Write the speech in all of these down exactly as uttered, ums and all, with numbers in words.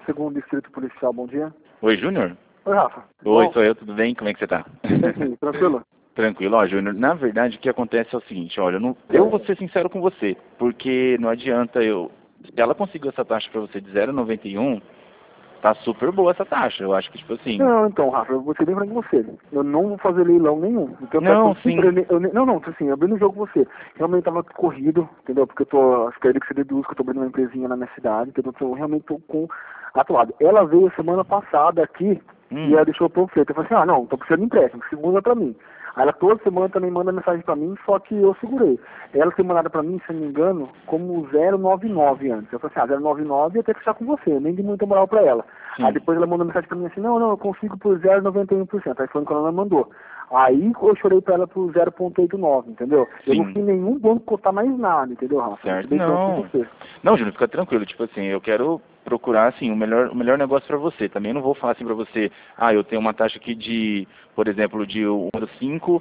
Segundo Distrito Policial, bom dia. Oi, Júnior? Oi, Rafa. Oi, Bom, sou eu, tudo bem? Como é que você tá? sim, tranquilo? Tranquilo, ó, Júnior. Na verdade, o que acontece é o seguinte, olha, eu, não, eu vou ser sincero com você, porque não adianta eu... Se ela conseguiu essa taxa pra você de zero vírgula noventa e um, tá super boa essa taxa. Eu acho que, tipo assim... Não, então, Rafa, eu vou ser bem franco com você. Eu não vou fazer leilão nenhum. Então, Não, eu sim. sempre, eu, eu, não, não, assim, eu abri no jogo com você. Realmente tava corrido, entendeu? Porque eu tô, acho que é ele que você deduz que eu tô abrindo uma empresinha na minha cidade, entendeu? Então, eu realmente tô com atuado. Ela veio semana passada aqui Hum. e ela deixou o panfleto. Eu falei assim, ah, não, tô precisando de empréstimo, segura pra mim. Aí ela toda semana também manda mensagem pra mim, só que eu segurei. Ela tem mandado pra mim, se não me engano, como zero vírgula noventa e nove antes. Eu falei assim, ah, zero vírgula noventa e nove ia ter que fechar com você, nem de muita moral pra ela. Sim. Aí depois ela mandou mensagem pra mim assim, não, não, eu consigo por zero vírgula noventa e um por cento. Aí foi quando ela mandou. Aí eu chorei pra ela por zero vírgula oitenta e nove, entendeu? Eu não Sim. fui em nenhum banco cotar mais nada, entendeu, Rafa? Certo, Bem franco com não. você. Não, Júnior, fica tranquilo. Tipo assim, eu quero procurar, assim, o melhor, o melhor negócio pra você. Também não vou falar assim pra você, ah, eu tenho uma taxa aqui de, por exemplo, de um vírgula cinco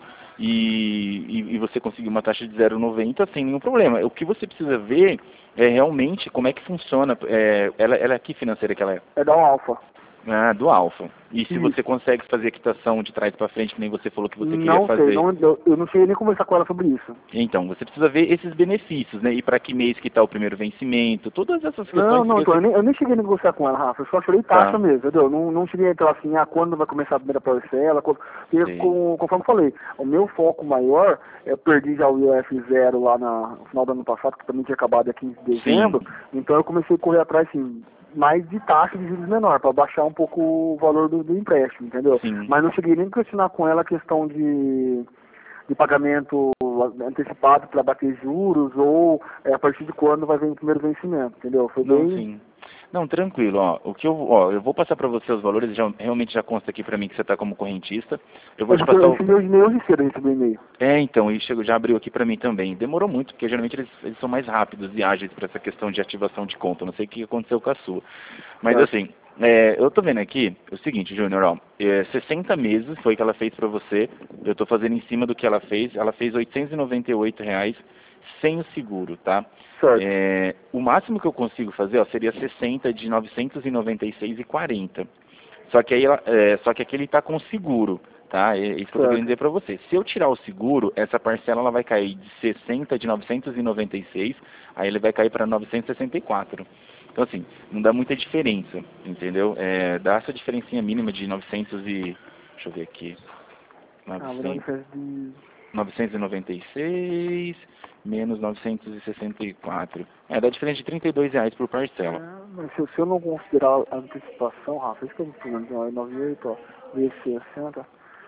e, e, e você conseguir uma taxa de zero vírgula noventa sem nenhum problema. O que você precisa ver é realmente como é que funciona. É, ela, ela é que financeira que ela é? É da um Alfa. Ah, do Alfa. E se Isso. você consegue fazer a quitação de trás para frente, que nem você falou que você queria Não fazer. sei, não, eu, eu não cheguei nem a conversar com ela sobre isso. Então, você precisa ver esses benefícios, né? E para que mês que está o primeiro vencimento, todas essas questões. Não, não, que então, você... eu, nem, eu nem cheguei a negociar com ela, Rafa, eu só chorei taxa Tá. mesmo, entendeu? Não, não cheguei a entrar assim, ah, quando vai começar a primeira parcela, quando, porque, Sei. com, conforme eu falei, o meu foco maior, eu perdi já o I F zero lá na, no final do ano passado, que também tinha acabado aqui em dezembro, Sim. então eu comecei a correr atrás, assim, mais de taxa de juros menor, para baixar um pouco o valor do, do empréstimo, entendeu? Sim. Mas não cheguei nem a questionar com ela a questão de de pagamento antecipado para bater juros ou é, a partir de quando vai vir o primeiro vencimento, entendeu? Foi Não, bem... sim. Não, tranquilo, ó. O que eu, ó, eu vou passar para você os valores, já, realmente já consta aqui para mim que você está como correntista. Eu vou Eu te passar o... recebi hoje e-mail hoje cedo, eu recebi o e-mail. É, então, e chegou, já abriu aqui para mim também. Demorou muito, porque geralmente eles, eles são mais rápidos e ágeis para essa questão de ativação de conta. Não sei o que aconteceu com a sua. Mas Certo. assim, é, eu tô vendo aqui o seguinte, Júnior, ó, é, sessenta meses foi que ela fez para você. Eu tô fazendo em cima do que ela fez. Ela fez oitocentos e noventa e oito reais sem o seguro, tá? Certo. É, o máximo que eu consigo fazer, ó, seria sessenta de novecentos e noventa e seis reais e quarenta. Só que aí, ela- é, só que aqui ele está com seguro, tá? É isso que eu tô querendo dizer para você. Se eu tirar o seguro, essa parcela ela vai cair de sessenta de novecentos e noventa e seis, aí ele vai cair para novecentos e sessenta e quatro. Então assim, não dá muita diferença, entendeu? É, dá essa diferencinha mínima de novecentos e deixa eu ver aqui. Ah, vou dar uma novecentos, diferença de... novecentos e noventa e seis menos novecentos e sessenta e quatro. É, dá diferença de trinta e dois reais por parcela. Ah, mas se, se eu não considerar a antecipação, Rafa, isso que eu não estou falando, noventa e oito, ó, vezes sessenta,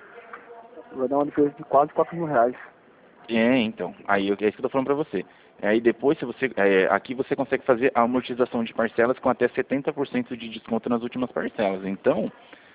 vai dar uma diferença de quase quatro mil reais. É, então, aí eu- é isso que eu tô falando pra você. Aí depois, se você, é, aqui você consegue fazer a amortização de parcelas com até setenta por cento de desconto nas últimas parcelas. Então,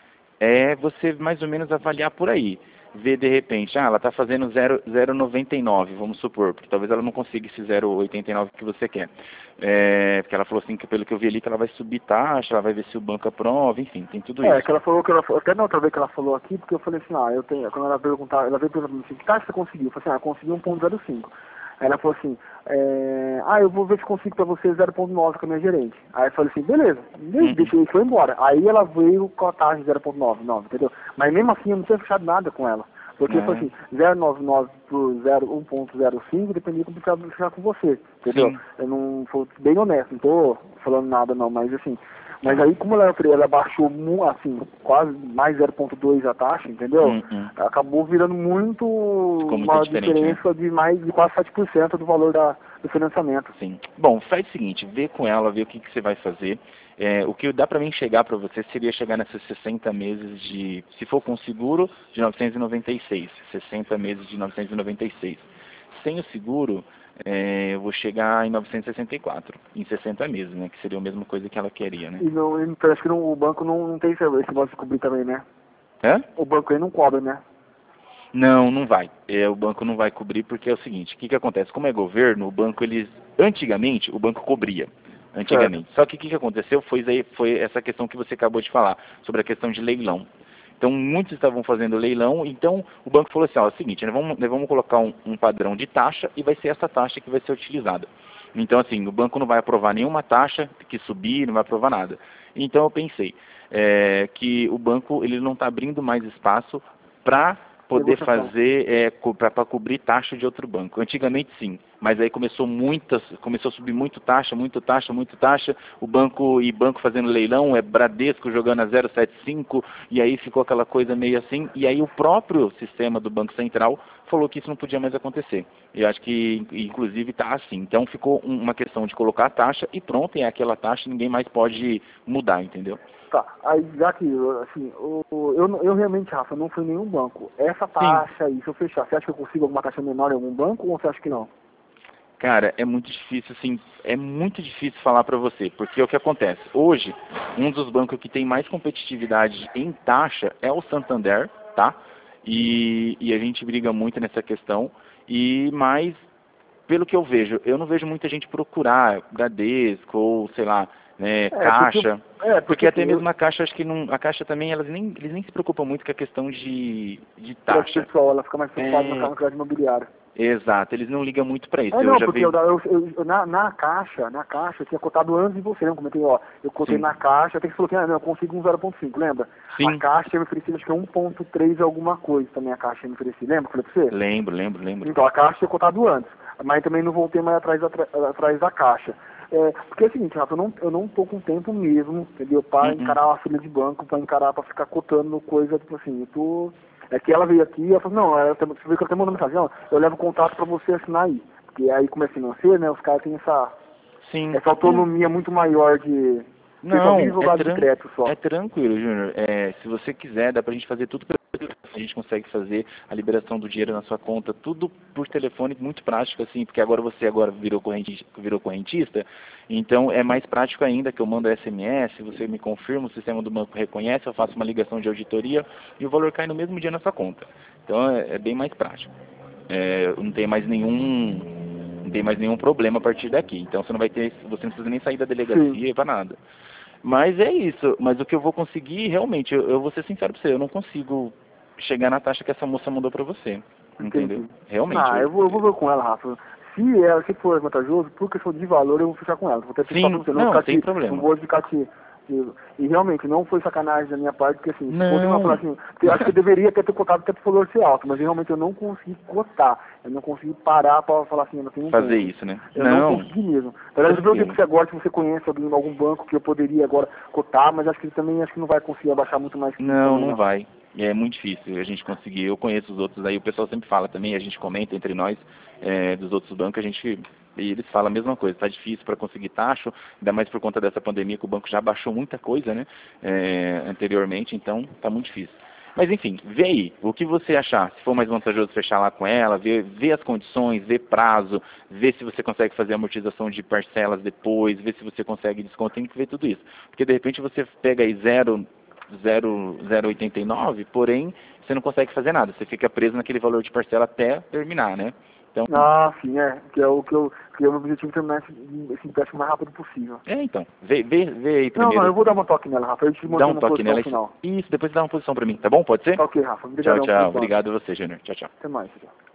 é você mais ou menos avaliar por aí. Ver de repente, ah, ela está fazendo zero vírgula noventa e nove, vamos supor, porque talvez ela não consiga esse zero vírgula oitenta e nove que você quer. É, porque ela falou assim, que pelo que eu vi ali, que ela vai subir taxa, ela vai ver se o banco aprova, enfim, tem tudo É, isso. que ela falou que ela falou, até na outra vez que ela falou aqui, porque eu falei assim, ah, eu tenho, quando ela perguntar, ela veio perguntar assim, que taxa você conseguiu? Eu falei assim, ah, eu consegui um ponto zero cinco. Aí ela falou assim, é, ah, eu vou ver se consigo pra você zero ponto nove com a minha gerente. Aí eu falei assim, beleza, Uhum. deixei e foi embora. Aí ela veio com a taxa de zero ponto noventa e nove, entendeu? Mas mesmo assim eu não tinha fechado nada com ela. Porque eu falei É. assim, zero vírgula noventa e nove por zero, um ponto zero cinco, dependia como eu fechar com você, entendeu? Sim. Eu não, fui bem honesto, não tô falando nada não, mas assim, mas Tá. aí, como ela, ela baixou, mu- assim, quase mais zero vírgula dois a taxa, entendeu? Hum, hum. Acabou virando muito Ficou muito uma diferente, né? diferença de mais de quase sete por cento do valor da, do financiamento. Sim. Bom, faz o seguinte, vê com ela, vê o que, que você vai fazer. É, o que dá para mim chegar para você seria chegar nesses sessenta meses de, se for com seguro, de novecentos e noventa e seis. sessenta meses de novecentos e noventa e seis. Sem o seguro, é, eu vou chegar em novecentos e sessenta e quatro, em sessenta meses, né? Que seria a mesma coisa que ela queria, né? E não, e parece que não, o banco não, não tem esse esse negócio de cobrir também, né? Hã? O banco aí não cobra, né? Não, não vai. É, o banco não vai cobrir porque é o seguinte, o que, que acontece? Como é governo, o banco, eles, antigamente, o banco cobria. Certo. Antigamente. Só que o que, que aconteceu foi, aí, foi essa questão que você acabou de falar, sobre a questão de leilão. Então, muitos estavam fazendo leilão, então o banco falou assim, ó, é o seguinte, nós vamos, nós vamos colocar um, um padrão de taxa e vai ser essa taxa que vai ser utilizada. Então, assim, o banco não vai aprovar nenhuma taxa que subir, não vai aprovar nada. Então eu pensei é, que o banco ele não está abrindo mais espaço para poder fazer, é, co para cobrir taxa de outro banco. Antigamente sim, mas aí começou muitas, começou a subir muito taxa, muito taxa, muito taxa, o banco e banco fazendo leilão, é Bradesco jogando a zero vírgula setenta e cinco, e aí ficou aquela coisa meio assim, e aí o próprio sistema do Banco Central falou que isso não podia mais acontecer. Eu acho que, inclusive, está assim. Então ficou um, uma questão de colocar a taxa e pronto, é aquela taxa, ninguém mais pode mudar, entendeu? Tá, aí já que, assim, o, o- eu, não- eu realmente, Rafa, não fui em nenhum banco. Essa taxa aí, se eu fechar, você acha que eu consigo alguma taxa menor em algum banco ou você acha que não? Cara, é muito difícil, assim, é muito difícil falar para você, porque o que acontece? Hoje, um dos bancos que tem mais competitividade em taxa é o Santander, tá? E, e a gente briga muito nessa questão, e mais, pelo que eu vejo, eu não vejo muita gente procurar Bradesco ou, sei lá, né, É, porque, eu- Caixa, é, porque, porque até assim, mesmo eu, a Caixa, acho que não, a Caixa também, elas nem, eles nem se preocupam muito com a questão de, de crédito taxa. pessoal, ela fica mais preocupada É, no crédito imobiliário. exato, eles não ligam muito para isso. É, Eu não, já porque vi. eu, eu, eu- eu- na, na caixa, na caixa, eu tinha cotado antes de você, né? Eu comentei, ó, eu cotei Sim. na caixa, até que você falou que, ah, não, eu consigo um zero ponto cinco, lembra? A Sim. caixa tinha me oferecido, acho que é um ponto três alguma coisa também a caixa tinha me oferecido, lembra que eu falei pra você? Lembro, lembro, lembro. Então, a caixa tinha cotado antes, mas também não voltei mais atrás, atra- atrás da caixa. É, porque é o seguinte, Rafa, eu não, eu não tô com tempo mesmo, entendeu? Pra Uhum. encarar uma fila de banco, pra encarar, pra ficar cotando coisa, tipo assim, eu tô... É que ela veio aqui e ela falou, não, ela, você viu que eu até mandou mensagem, ó, eu levo o contrato pra você assinar aí. Porque aí, como é financeiro, né, os caras têm essa, Sim. essa autonomia muito maior de... Porque só Não, vive é, jogado de tran crédito só. é tranquilo, Júnior. É, se você quiser, dá pra gente fazer tudo pelo telefone. A gente consegue fazer a liberação do dinheiro na sua conta, tudo por telefone, muito prático, assim, porque agora você agora virou correntista, virou correntista, então é mais prático ainda que eu mando S M S, você me confirma, o sistema do banco reconhece, eu faço uma ligação de auditoria e o valor cai no mesmo dia na sua conta. Então é, é bem mais prático. É, não tem mais nenhum não tem mais nenhum problema a partir daqui. Então você não vai ter, você não precisa nem sair da Sim. delegacia para nada. Mas é isso. Mas o que eu vou conseguir, realmente, eu, eu vou ser sincero pra você, eu não consigo chegar na taxa que essa moça mandou pra você. Entendeu? Entendi. Realmente. Ah, eu vou, eu vou ver com ela, Rafa. Se ela se for vantajoso, por questão de valor, eu vou fechar com ela. Vou até Sim, falar pra você, não, não, ficar sem te, problema. não vou ficar te, te- E realmente, não foi sacanagem da minha parte, porque assim, se fosse uma Não. falar assim, eu acho que eu deveria ter, ter cotado até pro valor ser alto, mas realmente eu não consegui cotar. Eu não consegui parar pra falar assim, eu não tenho Fazer tempo. isso, né? Eu não, Não. consegui mesmo. Na verdade, eu perguntei Tranquilo. pra você agora se você conhece alguém, algum banco que eu poderia agora cotar, mas acho que ele também acho que não vai conseguir abaixar muito mais que isso Não, também, não vai. É muito difícil a gente conseguir. Eu conheço os outros aí, o pessoal sempre fala também, a gente comenta entre nós, é, dos outros bancos, a gente, e eles falam a mesma coisa, tá difícil para conseguir taxa, ainda mais por conta dessa pandemia que o banco já baixou muita coisa, né, é, anteriormente, então tá muito difícil. Mas enfim, vê aí, o que você achar, se for mais vantajoso fechar lá com ela, ver, ver as condições, ver prazo, ver se você consegue fazer amortização de parcelas depois, ver se você consegue desconto, tem que ver tudo isso. Porque de repente você pega aí zero zero vírgula oitenta e nove, porém você não consegue fazer nada, você fica preso naquele valor de parcela até terminar, né? Então, Ah, sim, é. Que é o que eu, que é o meu objetivo terminar esse, esse empréstimo o mais rápido possível. é então, vê, vê, vê aí Não, não, primeiro, eu vou dar uma toque nela, Rafa. Eu te dá mantenho um na toque posição nela, final. isso, depois dá uma posição pra mim, tá bom? Pode ser? Tá ok, Rafa. Tchau, Obrigadão por tchau, enquanto. obrigado a você, Júnior, tchau, tchau. Até mais. Tchau.